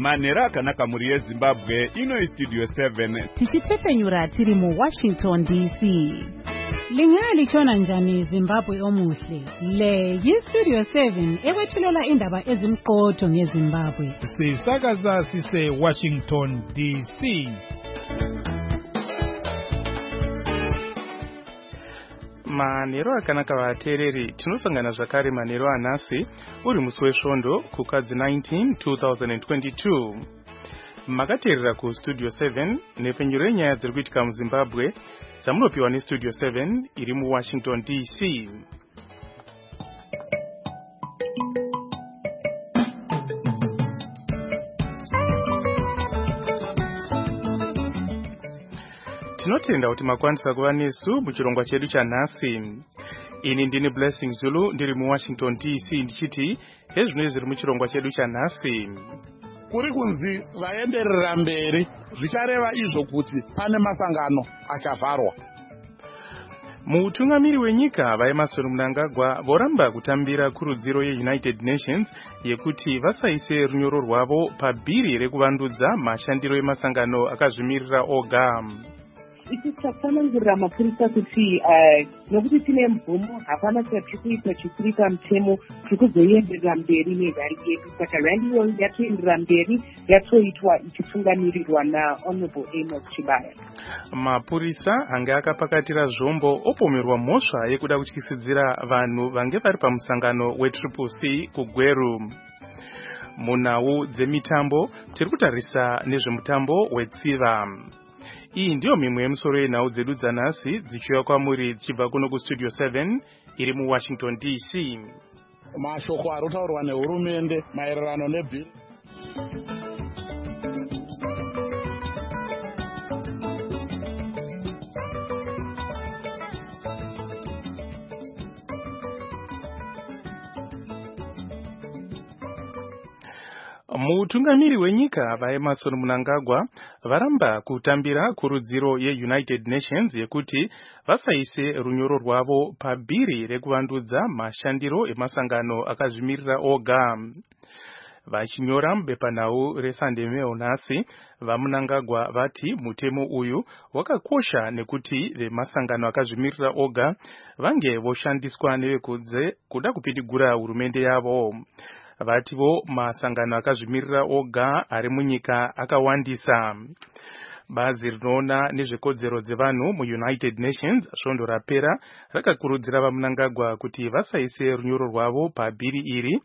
Manera akanaka muri yeZimbabwe ino Studio 7 tichitepfenyura tiri muWashington DC. Lingalitshona njani Zimbabwe omuhle? Le yiStudio 7 ewethulela indaba ezimqotho ngeZimbabwe. Sisakaza sise Washington DC. Manero akanaka vateereri, tinosangana zvakare manero anhasi uri musi wesvondo kukadzi 19 2022. Makateerera kuStudio 7 nepfenyuro yenyaya dziri kuitika muZimbabwe dzamunopiwa neStudio 7 iri muWashington DC. Tinotenda kuti makwanisa kuva nesu muchirongwa chedu chanhasi. Ini ndini Blessing Zulu ndiri muWashington DC ndichiti hezvino zviri muchirongwa chedu chanhasi. Kuri kunzi vaenderera mberi zvichareva izvo kuti pane masangano achavharwa. Mutungamiri wenyika vaEmmerson Mnangagwa voramba kutambira kurudziro yeUnited Nations yekuti vasaise runyoro rwavo pabhiri rekuvandudza mashandiro emasangano akazvimirira oga. Tichitsanangurira mapurisa kuti nokuti tine mvumo hapana chatirikuita chikurita mutemo tikuzoenderera mberi nevari yedu, saka randiyo yatoenderera mberi yatoitwa ichitungamirirwa naHonorable Amos Chibaya. Mapurisa anga akapakatira zvombo opomerwa mhosva yekuda kutyisidzira vanhu vange vari pamusangano weCCC kuGweru. Munhau dzemitambo tiri kutarisa nezvemutambo wetsiva. Iyi ndiyo mimwe yemusoro yenhau dzedu dzanhasi dzichiuya kwamuri dzichibva kuno kuStudio 7 iri muWashington DC. Mashoko ari kutaurwa nehurumende maererano nebhiri. Mutungamiri wenyika vaEmmerson Mnangagwa varamba kutambira kurudziro yeUnited Nations yekuti vasaise runyoro rwavo pabhiri rekuvandudza mashandiro emasangano akazvimirira oga. Vachinyora mubepanhau reSunday Mail nhasi, vaMnangagwa vati mutemo uyu wakakosha nekuti vemasangano akazvimirira oga vange voshandiswa nevekunze kuda kupidigura hurumende yavo. Vativo masangano akazvimirira oga ari munyika akawandisa. Bazi rinoona nezvekodzero dzevanhu muUnited Nations svondo rapera rakakurudzira vaMnangagwa kuti vasaise runyoro rwavo pabhiri iri,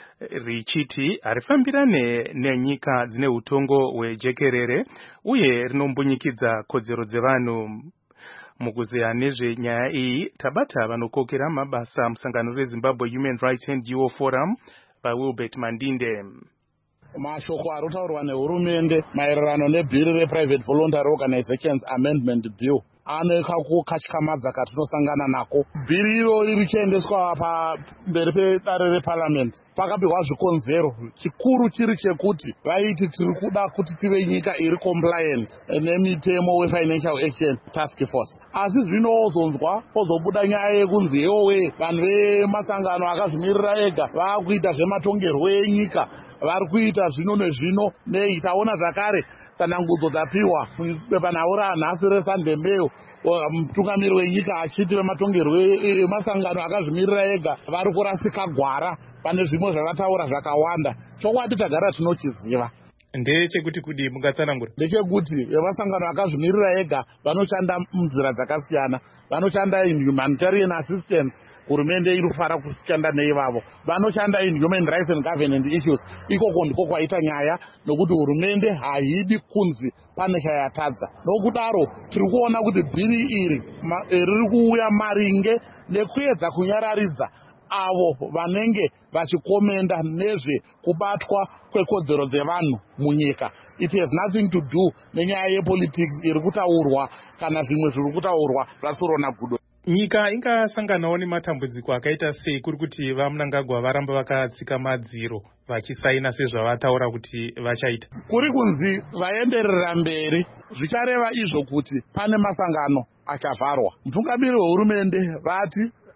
richiti harifambirane nenyika dzine utongo hwejekerere uye rinombunyikidzwa kodzero dzevanhu. Mukuzeya nezvenyaya iyi tabata vanokokera mabasa musangano reZimbabwe Human Rights NGO Forum vaWilbert Mandinde. Mashoko ari kutaurwa nehurumende maererano nebhiri rePrivate Voluntary Organizations Amendment Bill ane kakukatyamadza katinosangana nako. Bhiri irori richiendeswa pamberi pedare reParliament pakapihwa zvikonzero, chikuru chiri chekuti vaiti tiri kuda kuti tive nyika iri compliant nemitemo weFinancial Action Task Force. Asi zvinozonzwa pozobuda nyaya yekunzi yowe vanhu vemasangano akazvimirira ega vakuita zvematongerwo enyika, vari kuita zvino nezvino nei. Taona zvakare tsanangudzo dzapiwa bepanhau ranhasi reSunday Mail, mutungamiri wenyika achiti vematongerwo emasangano akazvimirira ega vari kurasika gwara. Pane zvimwe zvavataura zvakawanda. Chokwadi tagara tinochiziva ndechekuti kudi mungatsanangura ndechekuti vemasangano akazvimirira ega vanoshanda munzira dzakasiyana. Vanoshanda in humanitarian assistance, hurumende iri kufara kushanda neivavo. Vanoshanda in human rights and governance issues, ikoko ndiko kwaita nyaya nokuti hurumende haidi kunzi pane chayatadza. Nokudaro tiri kuona kuti bhiri iri riri kuuya maringe nekuedza kunyararidza avo vanenge vachikomenda nezve kubatwa kwekodzero dzevanhu munyika. It has nothing to do nenyaya yepolitics iri kutaurwa kana zvimwe zviri kutaurwa zvaSorona Gudo. Nyika ingasanganawo nematambudziko akaita sei kuri kuti vaMnangagwa varamba vakatsika madziro vachisaina sezvavataura kuti vachaita? Kuri kunzi vaenderera mberi zvichareva izvo kuti pane masangano achavharwa. Mutungamiri wehurumende vati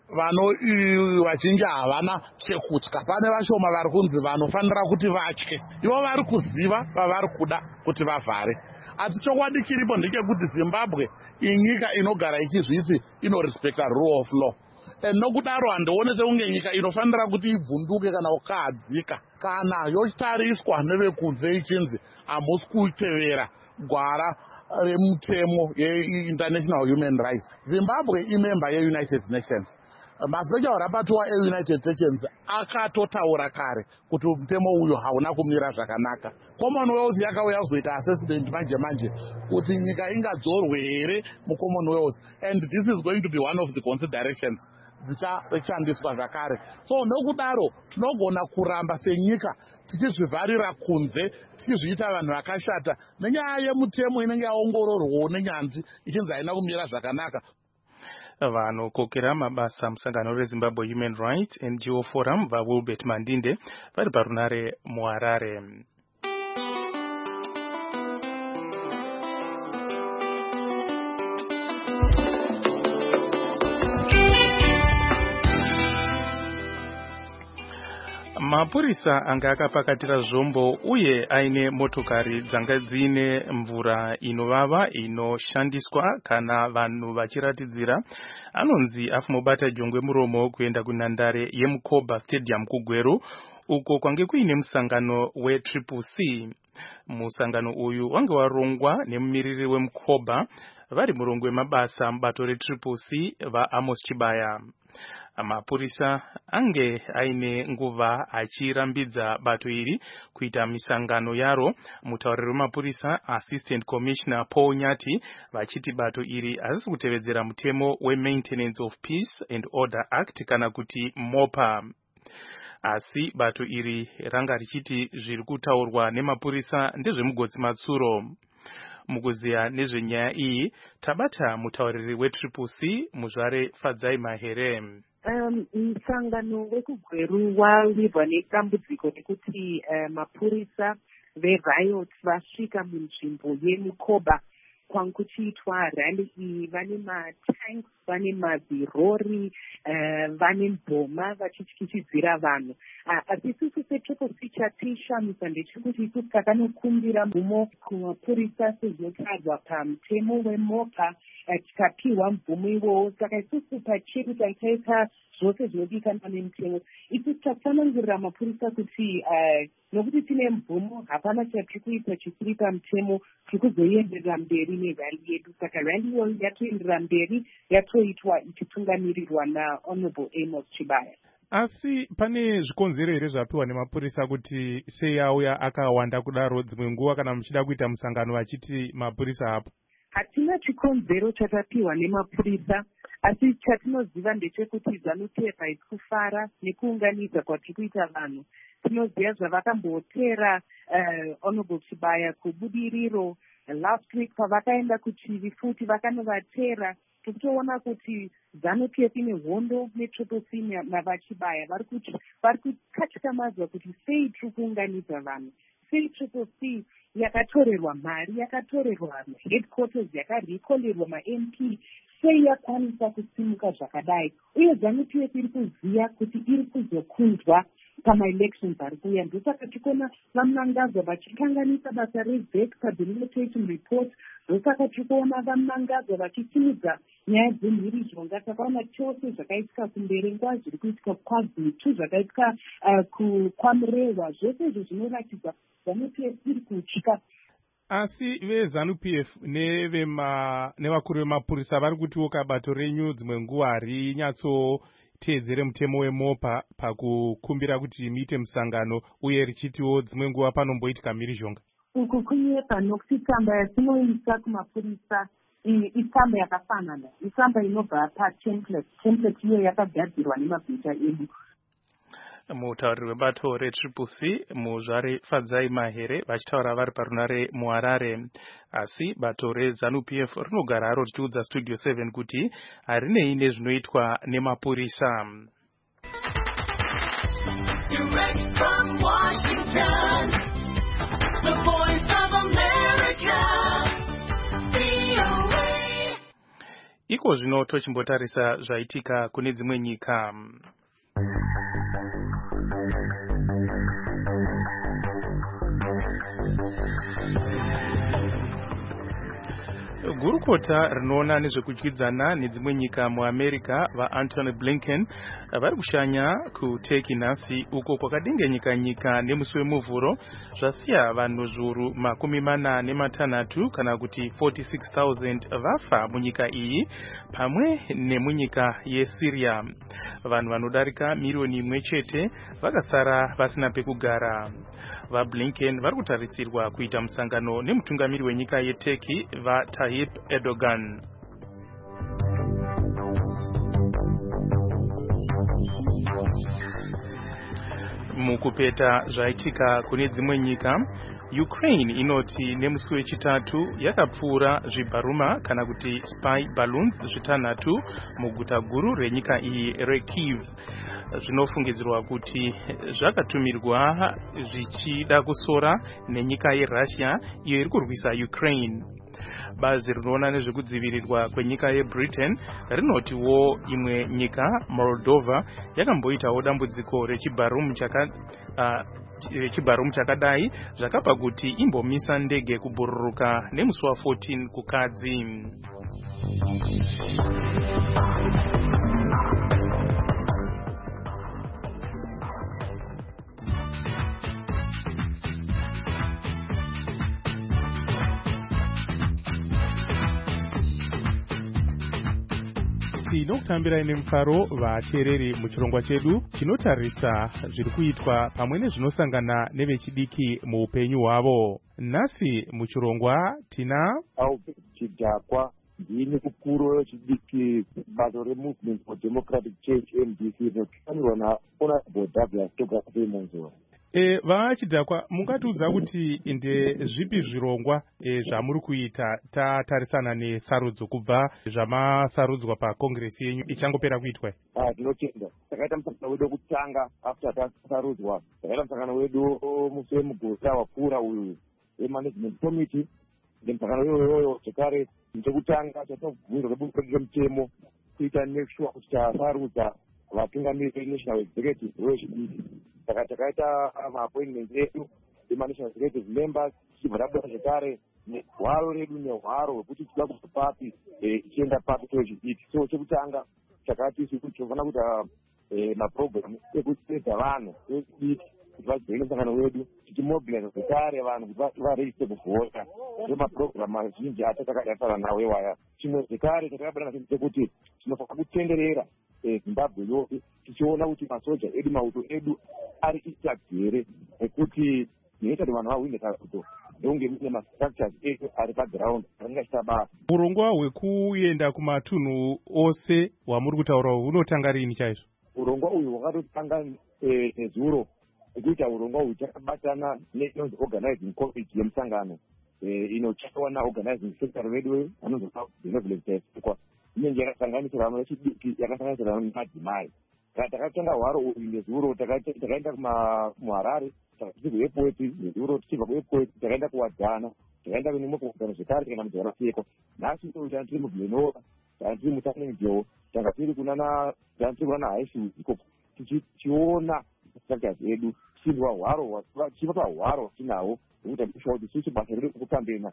vazhinji havana chekutya. Pane vashoma vari kunzi vanofanira kuti vatye. Ivo vari kuziva vavari kuda kuti vavhare. Asi chokwadi chiripo ndechekuti Zimbabwe inyika inogara ichizviti inorespekta rule of law. Nokudaro handione sekunge nyika inofanira kuti ibvunduke kana kukahadzika kana yotariswa nevekunze ichinzi hamusi kutevera gwara remutemo ye-International Human Rights. Zimbabwe imember ye-United Nations. Maspecial rapporteur e-United Nations akatotaura kare kuti mutemo uyu hauna kumira zvakanaka. Commonwealth yakauya kuzoita assessment manje kuti nyika ingadzorwe here muCommonwealth, and this is going to be one of the considerations dzichandiswa zvakare. So nokudaro tinogona kuramba senyika tichizvivharira kunze, tichizviita vanhu vakashata nenyaya yemutemo inenge yaongororwawo nenyanzvi ichinzi haina kumira zvakanaka. Vanokokera mabasa musangano reZimbabwe Human Rights NGO Forum vaWilbert Mandinde vari parunare muHarare. Mapurisa anga akapakatira zvombo uye aine motokari dzanga dzine mvura inovava inoshandiswa kana vanhu vachiratidzira anonzi afumobata jongwe muromo kuenda kunhandare yeMukoba Stadium kuGweru uko kwange kuine musangano weCCC. Musangano uyu wange warongwa nemumiriri weMukoba vari murongo wemabasa mubato reCCC vaAmos Chibaya. Mapurisa ange aine nguva achirambidza bato iri kuita misangano yaro. Mutauriri wemapurisa Assistant Commissioner Paul Nyati vachiti bato iri hazisi kutevedzera mutemo we-Maintenance of Peace and Order Act kana kuti MOPA. Asi bato iri ranga richiti zviri kutaurwa nemapurisa ndezvemugodzi matsuro. Mukuziya nezvenyaya iyi tabata mutauriri weCCC Muzvare Fadzai Mahere. Musangano wekuGweru walirwa nedambudziko rekuti mapurisa veRiot vasvika munzvimbo yeMukoba kwangu kuchiitwa rally iyi. Vane matanks, vane mazirori, vane mboma vachityisidzira vanhu. Asi isusu seCCC chatishamisa ndechekuti isusu takanokumbira mvumo kumapurisa sezvotadzwa pamutemo weMOPA tikapiwa mvumo iwowo. Saka isusu pachedu taitaita zvose zvinodikanwa nemutemo. Isusu tatsanangurira mapurisa kuti nokuti tine mvumo hapana chatiri kuita chisiri pamutemo, tiri kuzoenderera mberi nerally yedu. Saka rally iyoyo yatoenderera mberi, yatoitwa ichitungamirirwa naHonorable Amos Chibaya. Asi pane zvikonzero here zvapiwa nemapurisa kuti sei auya akawanda kudaro dzimwe nguva kana muchida kuita musangano vachiti mapurisa hapo? Hatina chikonzero chatapiwa nemapurisa, asi chatinoziva ndechekuti ZANU-PF iri kufara nekuunganidza kwatiri kuita vanhu. Tinoziva zvavakambotera Honorable Chibaya kubudiriro. Last week pavakaenda kuchivi futi vakanovatera. Tokutoona kuti ZANU-PF ine hondo neCCC navaChibaya vari kukatyamadzwa kuti sei tiri kuunganidza vanhu, sei CCC yakatorerwa mari, yakatorerwa headquarters, yakarekolerwa maMP, sei yakwanisa kusimuka zvakadai. Uye ZANU-PF iri kuziya kuti iri kuzokunzwa pama-elections ari kuuya. Ndosaka tikona vamunangazwa vachikanganisa basa reZEC padelimitation report. Ndosaka tikuona vamunangazwa vachisimudza nyaya dzemhirizhonga. Takaona chose zvakaitika kuMberengwa, zviri kuitika kwaZitu, zvakaitika kwaMurehwa. Zvose izvo zvinoratidza ZANU-PF iri kutya. Asi veZANU-PF nevakuru vemapurisa vari kutiwo kabato renyu dzimwe nguva harinyatsoteedzere mutemo weMOPA pakukumbira kuti muite musangano, uye richitiwo dzimwe nguva panomboitika mhirizhonga. Uku kunyepa nokuti tsamba yatinoisa kumapurisa itsamba yakafanana, itsamba inobva patemplate iyo yakagadzirwa nemabhita edu. Mutauriri webato reCCC Muzvare Fadzai Mahere vachitaura vari parunare muHarare. Asi bato reZANU-PF rinogara haro richiudza Studio 7 kuti harinei nezvinoitwa nemapurisa. Direct from Washington, the voice of America, VOA. iko zvino tochimbotarisa zvaitika kune dzimwe nyika. Gurukota rinoona nezvekudyidzana nedzimwe nyika muAmerica vaAntony Blinken vari kushanya kuTurkey nhasi uko kwakadengenyika nemusi wemuvhuro zvasiya vanhu zviuru 46 kana kuti 46,000 vafa munyika iyi pamwe nemunyika yeSyria. Vanhu vanodarika miriyoni 1 vakasara vasina pekugara. VaBlinken vari kutarisirwa kuita musangano nemutungamiri wenyika yeTurkey vaTayyip Erdogan. Mukupeta zvaitika kune dzimwe nyika, Ukraine inoti nemusi wechitatu yakapfuura zvibharuma kana kuti spy balloons 6 muguta guru renyika iyi reKyiv. Zvinofungidzirwa kuti zvakatumirwa zvichida kusora nenyika yeRussia iyo iri kurwisa Ukraine. Bazi rinoona nezvekudzivirirwa kwenyika yeBritain rinotiwo imwe nyika Moldova yakamboitawo dambudziko rechibarumu chakadai zvakapa kuti imbomisa ndege kubhururuka nemusi wa14 kukadzi. Tinokutambira ine mufaro vateereri muchirongwa chedu chinotarisa zviri kuitwa pamwe nezvinosangana nevechidiki muupenyu hwavo. Nhasi muchirongwa tina chidhakwa ndini mukuru wechidiki bato reMovement for Democratic Change MDC rinotungamirwa naHonorable Douglas Togase Monzora. Vachidhakwa mungatiudza kuti ndezvipi zvirongwa zvamuri kuita tatarisana nesarudzo kubva zvamasarudzwa pakongresi yenyu ichangopera kuitwa? Tinotenda takaita musangano wedu wekutanga after tasarudzwa, takaita musangano wedu musi wemugota wapfuura uyu wemanagement committee. Musangano iyoyo zvekare chekutanga chatinobvunza kwebuka remutemo kuita make sure kuti tasarudza vatungamiri veNational Executive wechidiki. Saka takaita maappointment edu emaNational Executive members tichibva tabuda zvekare nehwaro redu nehwaro hwekuti tida kubva papi tichienda papi tochidiki. So chekutanga takati tinofanira kuita maprogramu ekuedza vanhu vechidiki kuti vajoine musangano wedu tichimobiliza zvekare vanhu kuti varegister kuvhota. Ndomaprogramu mazhinji atakadatsara nawo iwaya. Chimwe zvekare takabata nacho chekuti tinofanira kutenderera Zimbabwe yose tichiona kuti masoja edu mauto edu ari intact here, nekuti zvinoita kuti vanhu vahwine sarudzo ndonge mune mastructures edu ari paground anenge achita basa. Urongwa hwekuenda kumatunhu ose hwamuri kutaura hunotanga rini chaizvo? Urongwa uyu hwakatotanga nezuro nekuita urongwa uyu takabatana neInonzi Organizing Committee yemusangano inochawa naOrganizing Secretary wedu anonzi Benevolent Yasekwa. Inenge yakasanganisira vanhu vechidiki, yakasanganisira madzimai. Takatanga hwaro uyu nezuro takaenda kuHarare, takati kuAirport nezuro, tichibva kuAirport takaenda kuWadzana, takaenda kunemwe kuungano zvekare tikaenda muDzarasekwa. Nhasi tiri tiri muBenova, tiri muTanengjewo, tanga tiri kuna Haishu ikoko tichiona structures edu tichibva hwaro tinawo nekuti ndisho kuti sisi basa redu kupambena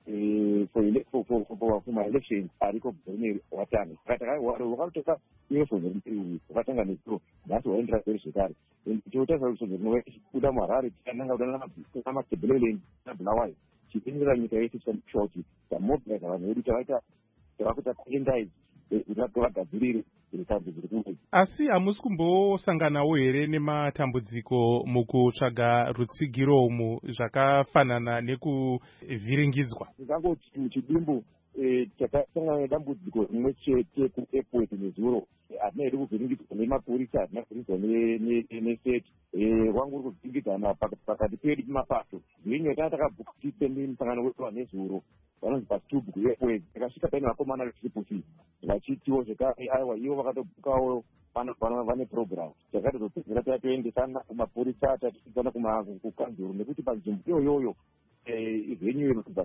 for my elections ariko Bhoneri watani. Wakatoka uniform yemutiriri wakatanga nezuro nhasi waendera mberi zvekare. Totarisa kuti zvinokuda muHarare tikananga kuda naMatabeleland naBulawayo tichiendera nyika yese tichitisha kuti tamobiliza vanhu vedu tavakuita tendaizi kuti vagadzirire zvirikuri. Asi hamusi kumbosanganawo here nematambudziko mukutsvaga rutsigiro umu zvakafanana nekuvhiringidzwa? Ndingangoti muchidimbu takasangana nedambudziko rimwe chete kuAirport nezuro. Hatina hedu kuvhiringidzwa nemapurisa, hatina kuvhiringidzwa neseti. Wangu uri kuvhiringidzana pakati pedu pemapato. Zvinyo takabhuka tipendi musangano wedu wanezuro vanonzi paStubhu kuAirport. Takasvika paine vakomana veTriple vachitiwo zvekare aiwa ivo vakatobhukawo vane program. Takatozopedzera tatoendesana kumapurisa tatichidzana kukanzuro nekuti panzvimbo iyoyoyo venue iri paStubhu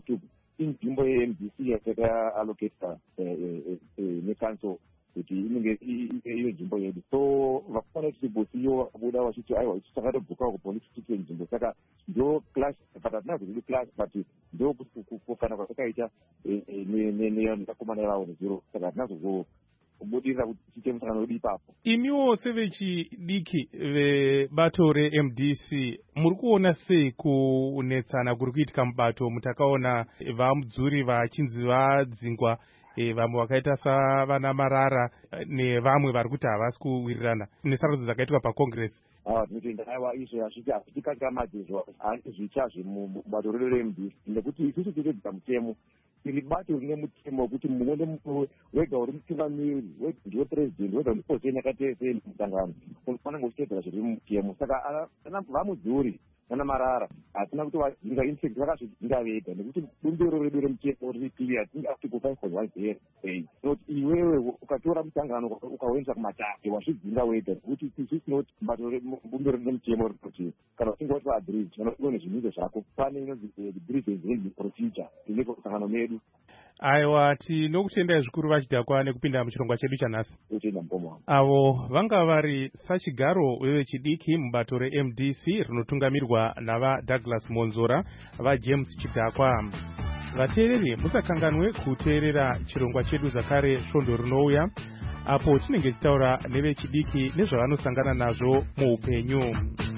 inzvimbo yeMDC yatakaallocata necouncil kuti inenge iyo nzvimbo yedu. So vakufana tichibosiyo vabuda vachiti aiwa isu takatobvukawo kupolice tiite nzvimbo, saka ndo clash, but hatina kuzidi clash, but ndo kufana kwatakaita nekakomana vavo nezuro, saka hatina kubudirira kuti tiite musangano wedu ipapo. Imiwo sevechidiki vebato reMDC muri kuona sei kunetsana kuri kuitika mubato mutakaona vamudzuri vachinzi vadzingwa, vamwe vakaita savana Marara nevamwe vari kuti havasi kuwirirana nesarudzo dzakaitwa paCongress? Tinotenda aiwa izvo hazvitikatira majezvo hanzi zvichazve mubato redu reMDC, nekuti isusu tinodzidza mutemo, tiri bato rine mutemo wekuti muone mumwe wega uri mutungamiri ndiwe president wega uri pozeni yakatese musangano unofanira uchitedzera zviri mutemo. Saka vamudzuri nana Marara hatina kuti vadzinga insect vakazvidzinga vega, nekuti bumbiro redu remutemo riri clear, tinge article 5.1 so iwewe ukatora musangano ukauendesa kumatare wazvidzinga wega, nekuti isusu tinoti bato bumbiro remutemo rinoti kana uchinge wati vaagreed kana uine zvimhidzo zvako pane inonzi grievance handling procedure ineko musangano medu. Aiwa, tinokutendai zvikuru vachidhakwa nekupinda muchirongwa chedu chanhasi. Utenda mbomo. Avo vanga vari sachigaro vevechidiki mubato reMDC rinotungamirwa navaDouglas Monzora, vaJames Chidhakwa. Vateereri musakanganwe kuteerera chirongwa chedu zvakare svondo rinouya, apo tinenge tichitaura nevechidiki nezvavanosangana nazvo muupenyu.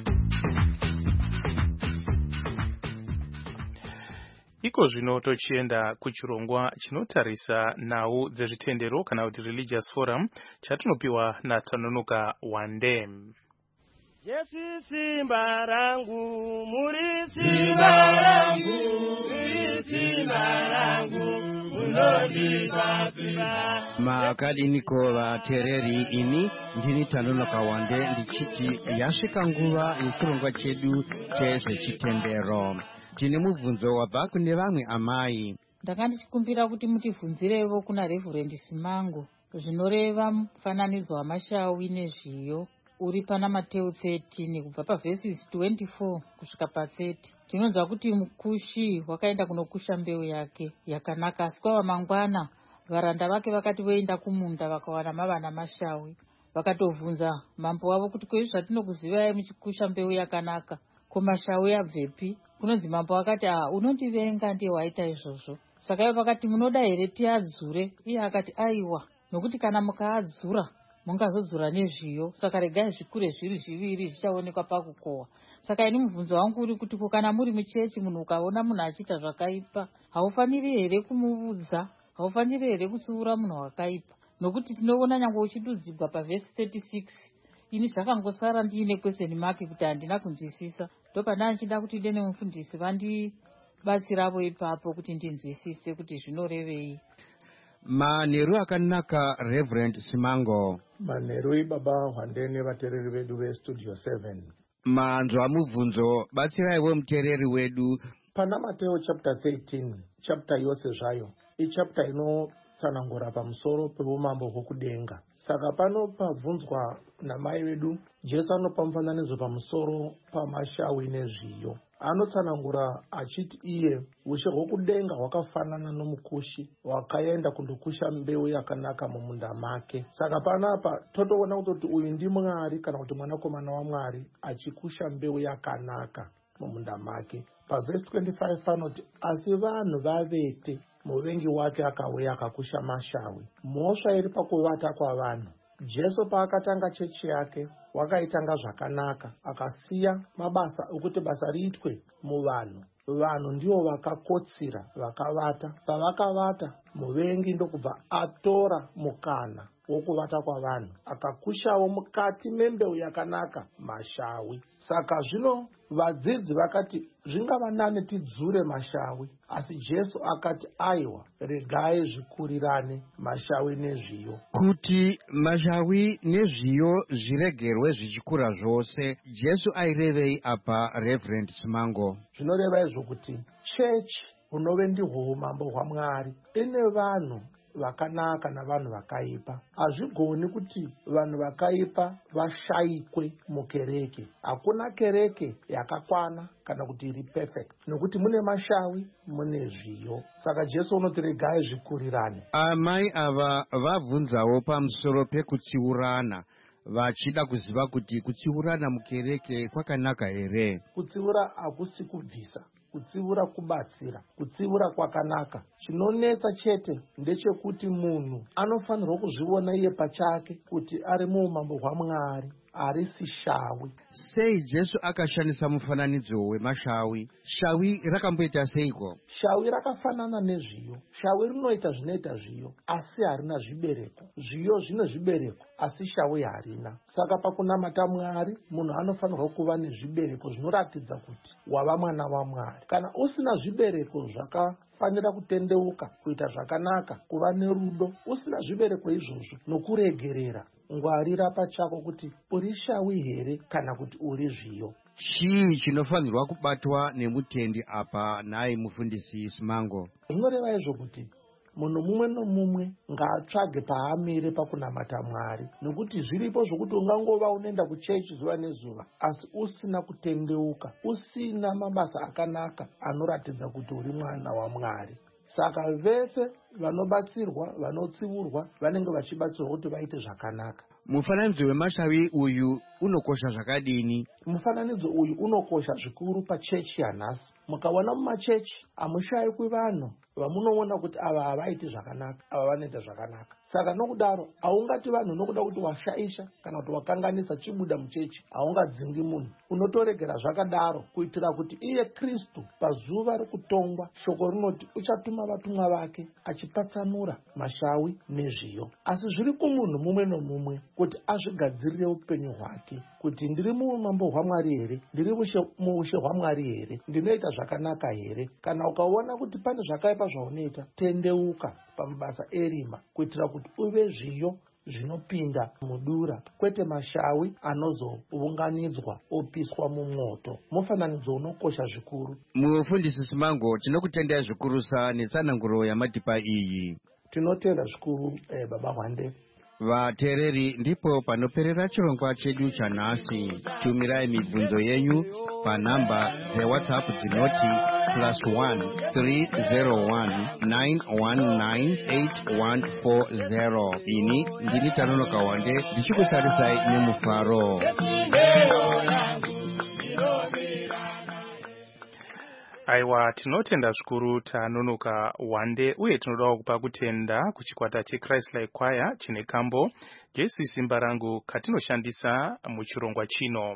Iko zvino tochienda kuchirongwa chinotarisa nhau dzezvitendero kana kuti religious forum chatinopiwa naTanonoka Wande. Jesu simba rangu, muri simba rangu, muri simba rangu, munondipa simba. Makadiniko vateereri, ini ndini Tanonoka Wande ndichiti yasvika nguva yechirongwa chedu chezvechitendero. Tine mubvunzo wabva kune vamwe amai. Ndakandichikumbira kuti mutivhunzirevo kuna Reverend Simango zvinoreva mufananidzo wamashawi nezviyo uri pana Mateo 13 kubva pavhesis 24 kusvika pa30. Tinonzwa kuti mukushi wakaenda kunokusha mbeu yake yakanaka, asi kwava mangwana varanda vake vakati voenda kumunda vakawana mavana mashawi, vakatovhunza mambo wavo kuti kwezvi zvatinokuzivai muchikusha mbeu yakanaka, ko mashawi abvepi? Kunonzi mambo akati unondivenga ndiye waita izvozvo. Saka ivo vakati munoda here tiadzure? Iye akati aiwa, nokuti kana mukaadzura mungazodzura nezviyo, saka regai zvikure zviri zviviri zvichaonekwa pakukohwa. Saka ini mubvunzo wangu uri kuti kana muri muchechi munhu ukaona munhu achiita zvakaipa, haufaniri here kumuudza? Haufaniri here kutsiura munhu wakaipa? Nokuti tinoona nyange uchidudzigwa pavhesi 36. Ini zvakangosara ndiine question mark kuti handina kunzwisisa. Ndopana ndichida kuti dene mufundisi vandibatsiravo ipapo kuti ndinzwisise kuti zvinorevei. Manheru akanaka Reverend Simango. Manheru ibaba Wande nevateereri vedu vestudio 7. Manzwa mubvunzo, batsiraiwo muteereri wedu. Pana Mateo chapter 13, chapter yose zvayo ichapter inotsanangura pamusoro peumambo hwokudenga. Saka pano pabvunzwa namai vedu, Jesu anopa mufananidzo pamusoro pamashawi nezviyo. Anotsanangura achiti iye ushe hwokudenga hwakafanana nomukushi wakaenda kundokusha mbeu yakanaka mumunda make. Saka panapa totoona kuti uyu ndiMwari kana kuti mwanakomana waMwari achikusha mbeu yakanaka mumunda make. Pavhesi 25 panoti asi vanhu vavete, muvengi wake akauya akakusha mashawi. Mhosva iri pakuvata kwavanhu. Jesu paakatanga chechi yake wakaitanga zvakanaka, akasiya mabasa okuti basa riitwe muvanhu. Vanhu ndivo vakakotsira vakavata. Pavakavata muvengi ndokubva atora mukana wokuvata kwavanhu akakushawo mukati membeu yakanaka mashawi. Saka zvino vadzidzi vakati zvingava nani tidzure mashawi, asi Jesu akati aiwa, regai zvikurirane mashawi nezviyo. Kuti mashawi nezviyo zviregerwe zvichikura zvose, Jesu airevei apa Reverend Simango? Zvinoreva izvo kuti chechi unove ndihwo umambo hwaMwari ine vanhu vakanaka navanhu vakaipa. Hazvigoni kuti vanhu vakaipa vashayikwe mukereke. Hakuna kereke yakakwana kana kuti iri perfect, nokuti mune mashawi, mune zviyo. Saka Jesu unoti regai zvikurirane. Amai ava vabvunzawo pamusoro pekutsiurana, vachida kuziva kuti kutsiurana mukereke kwakanaka here. Kutsiura hakusi kubvisa, kutsiura kubatsira, kutsiura kwakanaka. Chinonetsa chete ndechekuti munhu anofanirwa kuzviona iye pachake kuti ari muumambo hwaMwari, harisi shawi. Sei Jesu akashandisa mufananidzo wemashawi? Shawi rakamboita seiko? Shawi rakafanana nezviyo. Shawi rinoita zvinoita zviyo, asi harina zvibereko. Zviyo zvine zvibereko, asi shawi harina. Saka pakunamata Mwari, munhu anofanirwa kuva nezvibereko zvinoratidza kuti wava mwana waMwari. Kana usina zvibereko zvakafanira kutendeuka, kuita zvakanaka, kuva nerudo, usina zvibereko izvozvo nokuregerera, ngwarira pachako kuti uri shawi here kana kuti uri zviyo. Chii chinofanirwa kubatwa nemutendi apa naye mufundisi Simango? Zvinoreva izvo kuti munhu mumwe nomumwe ngaatsvage paamire pakunamata Mwari, nokuti zviripo zvokuti ungangova unoenda kuchechi zuva nezuva asi usina kutendeuka, usina mabasa akanaka anoratidza kuti uri mwana waMwari. Saka vese vanobatsirwa, vanotsiurwa, vanenge vachibatsirwa kuti vaite zvakanaka. Mufananidzo wemashawi uyu unokosha zvakadini? Mufananidzo uyu unokosha zvikuru pachechi yanhasi. Mukaona mumachechi hamushayikwi vanhu vamunoona kuti ava havaiti zvakanaka, ava vanoita zvakanaka. Saka nokudaro haungati vanhu nokuda kuti washaisha kana kuti wakanganisa chibuda muchechi, haungadzingi munhu. Unotoregera zvakadaro kuitira kuti iye Kristu pazuva rokutongwa, shoko rinoti uchatuma vatumwa vake achipatsanura mashawi nezviyo. Asi zviri kumunhu mumwe nomumwe kuti azvigadzirire upenyu hwake, kuti ndiri muumambo hwaMwari here, ndiri muushe hwaMwari here, ndinoita zvakanaka here. Kana ukaona kuti pane zvakaipa zvaunoita, tendeuka pamabasa erima kuitira kuti uve zviyo zvinopinda mudura, kwete mashawi anozounganidzwa opiswa mumwoto. Mufananidzo unokosha zvikuru. Mufundisi Simango, tinokutendai zvikurusa netsananguro yamatipa iyi. Tinotenda zvikuru baba Hwande. Vateereri, ndipo panoperera chirongwa chedu chanhasi. Tumirai mibvunzo yenyu panhamba dzeWhatsApp dzinoti +1 301 919 8140. Ini ndini Tanonoka Wande ndichikusarisai nemufaro. Aiwa, tinotenda zvikuru Tanonoka Wande, uye tinodawo kupa kutenda kuchikwata cheChrist Like Choir chine kambo Jesu simba rangu katinoshandisa muchirongwa chino.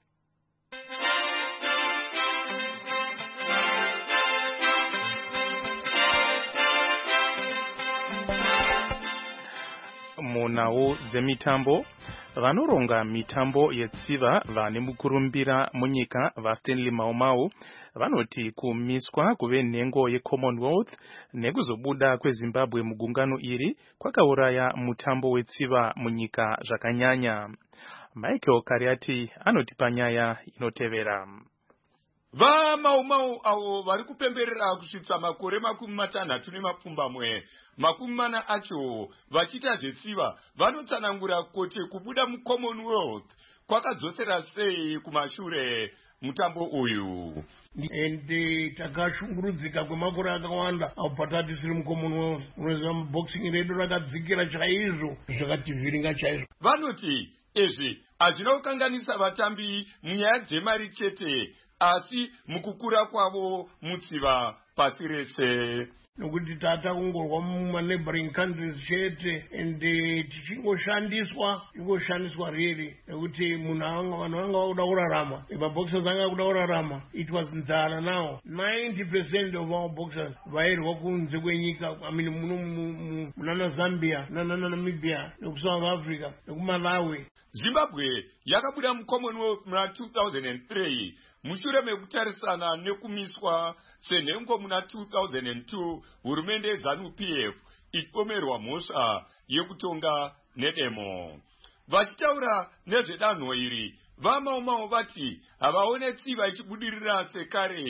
Munhau dzemitambo, vanoronga mitambo yetsiva vane mukurumbira munyika vaStanley Maumau vanoti kumiswa kuve nhengo yeCommonwealth nekuzobuda kweZimbabwe mugungano iri kwakauraya mutambo wetsiva munyika zvakanyanya. Michael Kariati anotipa nyaya inotevera. VaMaumau avo vari kupemberera kusvitsa makore 60 40 acho vachiita zvetsiva vanotsanangura kuti kubuda muCommonwealth kwakadzosera sei kumashure mutambo uyu. Takashungurudzika kwemakore akawanda apo patati tiri muCommonwealth. Unoziva boxing redu rakadzikira chaizvo, zvakativhiringa chaizvo. Vanoti izvi hazvina kukanganisa vatambi munyaya dzemari chete, asi mukukura kwavo mutsiva pasi rese. Nokuti tata kungorwa mumaneighboring countries chete ende tichingo riri, nekuti vanhu vanga vakuda kurarama, maboxers anga kuda kurarama. It was nzara now. 90% of our boxers vairwa kunze kwenyika, muna Zambia, Namibia, nekusouth Africa, nekumalawi. Zimbabwe yakabuda muCommonwealth muna 2003 mushure mekutarisana nekumiswa senhengo muna 2002 hurumende yeZANU-PF ichipomerwa mhosva yekutonga nedemo. Vachitaura nezvedanho iri, VaMaumau vati havaone tsiva ichibudirira sekare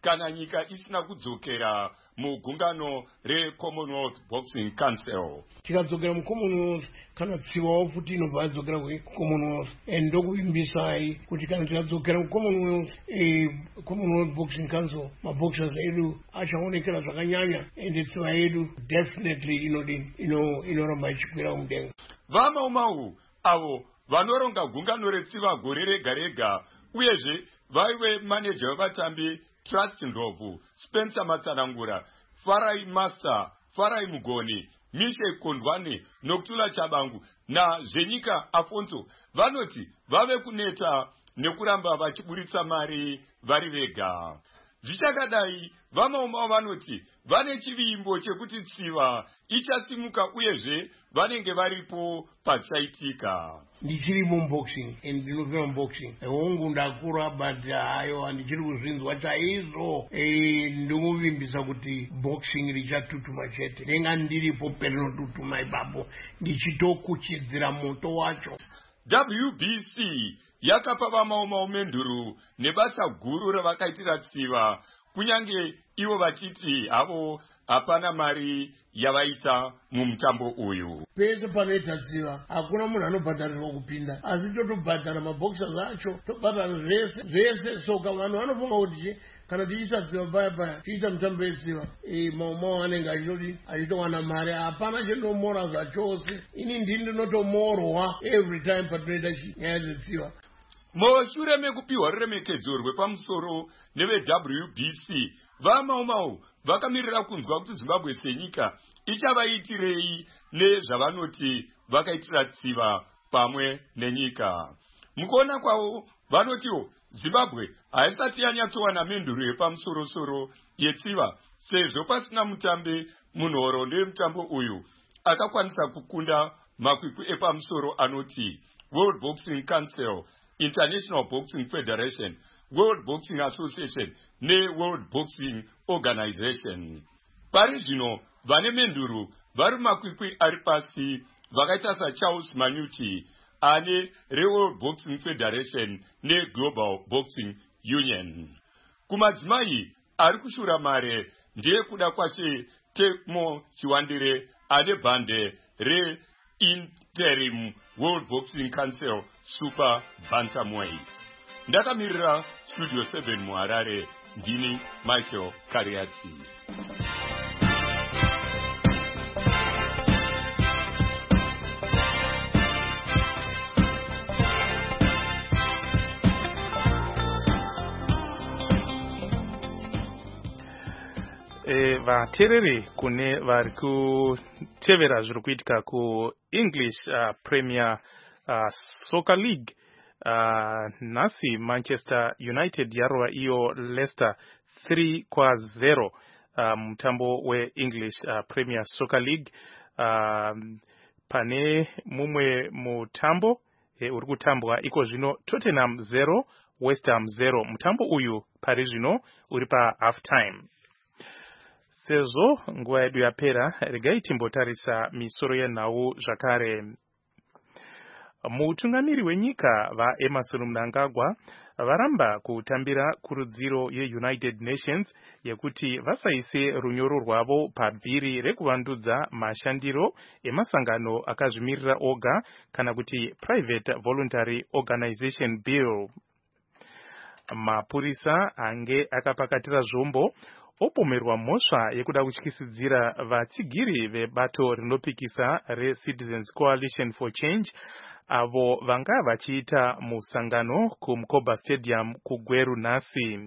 kana nyika isina kudzokera mugungano reCommonwealth Boxing Council. Tikadzokera muCommonwealth kana tsivawo futi inobva yadzokera kuCommonwealth and ndokuvimbisai kuti kana tikadzokera muCommonwealth Commonwealth Boxing Council maboxers edu achaonekera zvakanyanya and tsiva yedu definitely inoramba ichikwira mudenga. Vamaumau avo vanoronga gungano retsiva gore rega rega uyezve vaive manager wevatambi Trust Ndlovu, Spencer Matsanangura, Farai Master, Farai Mugoni, Mishe Kondwane, Nokutula Chabangu na Zvenyika Afonso vanoti vave kuneta nekuramba vachiburitsa mari vari vega. Zvichakadai vamaumau vanoti vane chivimbo chekuti tsiva ichasimuka uyezve vanenge varipo pachaitika. Ndichiri muboxing and ndinobva muboxing hongu ndakura but hayo handichiri kuzvinzwa chaizvo ndomuvimbisa kuti boxing richatutuma chete ndenga ndiripo perinotutuma ipapo ndichitokuchidzira moto wacho. WBC yakapa vamaumau menduru nebasa guru ravakaitira tsiva kunyange ivo vachiti havo hapana mari yavaita mumutambo uyu. Pese panoita tsiva hakuna munhu anobhadharirwa kupinda asi totobhadhara maboxers acho tobhadhara zvese soka vanhu vanofunga kuti kana tichiita tsiva paya tichiita mutambo wetsiva maumau anenge achitowana mari. Hapana chindomora zvachose. Ini ndini ndinotomorwa every time patinoita nyaya dzetsiva. Mushure mekupiwa ruremekedzo rwepamusoro neve-WBC, vamaumau vakamirira kunzwa kuti Zimbabwe senyika ichavaitirei nezvavanoti vakaitira tsiva pamwe nenyika. Mukuona kwavo vanotiwo Zimbabwe haisati yanyatsowana menduru yepamusoro-soro yetsiva sezvo pasina mutambi munhoroondo yemutambo uyu akakwanisa kukunda makwikwi epamusoro anoti World Boxing Council, International Boxing Federation, World Boxing Association neWorld Boxing Organization. Pari zvino vane menduru vari makwikwi ari pasi vakaita saCharles Manyuchi ane reWorld Boxing Federation neGlobal Boxing Union. Kumadzimai ari kushura mare ndiye kuda kwashe Temo Chiwandire ane bhande re-Interim World Boxing Council Super Bantamweight. Ndakamirira Studio 7 muHarare, ndini Michael Kariati. vateereri kune vari kutevera zviri kuitika kuEnglish Premier Soccer League. Nhasi Manchester United yarova iyo Leicester 3-0 mutambo weEnglish Premier Soccer League. Pane mumwe mutambo uri kutambwa iko zvino Tottenham 0 West Ham 0. Mutambo uyu pari zvino uri pa half time. Sezvo nguva yedu yapera, regai timbotarisa misoro yenhau zvakare. Mutungamiri wenyika vaEmmerson Mnangagwa varamba kutambira kurudziro yeUnited Nations yekuti vasaise runyoro rwavo pabviri rekuvandudza mashandiro emasangano akazvimirira oga kana kuti Private Voluntary Organization Bill. Mapurisa ange akapakatira zvombo opomerwa mhosva yekuda kutyisidzira vatsigiri vebato rinopikisa reCitizens Coalition for Change avo vanga vachiita musangano kuMkoba Stadium kuGweru nhasi.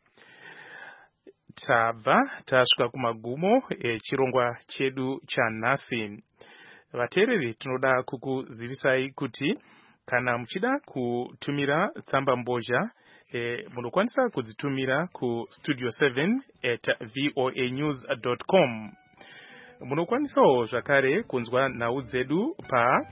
Tabva tasvika kumagumo echirongwa chedu chanhasi. Vateereri, tinoda kukuzivisai kuti kana muchida kutumira tsamba mbozha munokwanisa kudzitumira ku studio 7@voanews.com. Munokwanisawo zvakare kunzwa nhau dzedu pa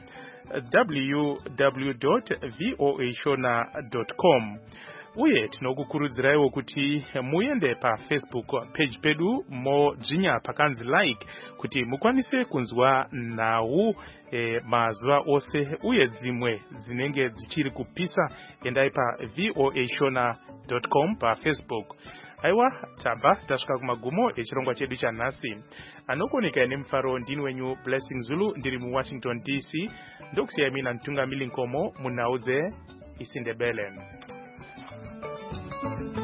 www.voashona.com. Uye tinokukurudziraiwo kuti muende pa Facebook page pedu modzvinya pakanzi like kuti mukwanise kunzwa nhau mazuva ose uye dzimwe dzinenge dzichiri kupisa. Endai pa voashona.com pa Facebook. aiwa tabva tasvika kumagumo echirongwa chedu chanhasi. Anokoneka nemufaro ndini wenyu Blessing Zulu ndiri muWashington DC. Ndokusiyai mina Ntungamili Nkomo munhau dzeIsindebele.